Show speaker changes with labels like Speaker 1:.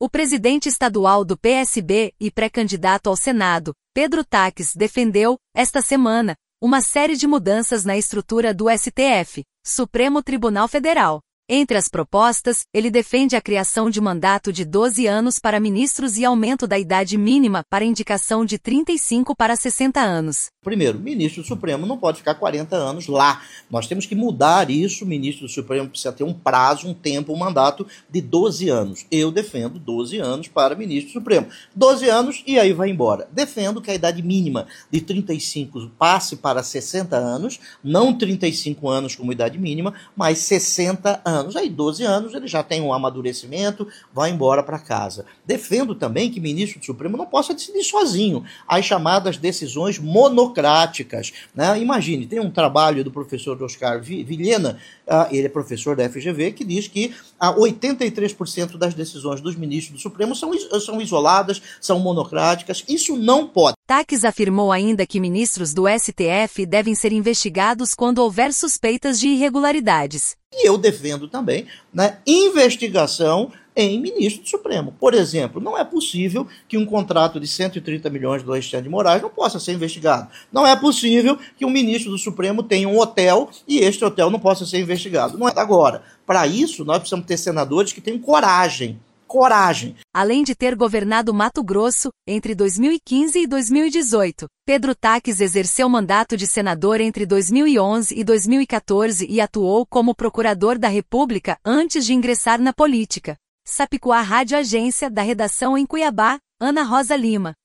Speaker 1: O presidente estadual do PSB e pré-candidato ao Senado, Pedro Taques, defendeu, esta semana, uma série de mudanças na estrutura do STF, Supremo Tribunal Federal. Entre as propostas, ele defende a criação de mandato de 12 anos para ministros e aumento da idade mínima para indicação de 35 para 60 anos.
Speaker 2: Primeiro, o ministro do Supremo não pode ficar 40 anos lá. Nós temos que mudar isso. O ministro do Supremo precisa ter um prazo, um tempo, um mandato de 12 anos. Eu defendo 12 anos para ministro do Supremo. 12 anos e aí vai embora. Defendo que a idade mínima de 35 passe para 60 anos, não 35 anos como idade mínima, mas 60 anos. Aí 12 anos ele já tem um amadurecimento, vai embora para casa. Defendo também que o ministro do Supremo não possa decidir sozinho as chamadas decisões monocráticas, né? Imagine, tem um trabalho do professor Oscar Vilhena, ele é professor da FGV, que diz que 83% das decisões dos ministros do Supremo são isoladas, são monocráticas. Isso não pode.
Speaker 1: Taques afirmou ainda que ministros do STF devem ser investigados quando houver suspeitas de irregularidades.
Speaker 2: E eu defendo também, né, investigação em ministro do Supremo. Por exemplo, não é possível que um contrato de 130 milhões do Alexandre de Moraes não possa ser investigado. Não é possível que um ministro do Supremo tenha um hotel e este hotel não possa ser investigado. Não é agora. Para isso, nós precisamos ter senadores que tenham coragem.
Speaker 1: Além de ter governado Mato Grosso, entre 2015 e 2018, Pedro Taques exerceu mandato de senador entre 2011 e 2014 e atuou como procurador da República antes de ingressar na política. Sapicoá Rádio Agência, da redação em Cuiabá, Ana Rosa Lima.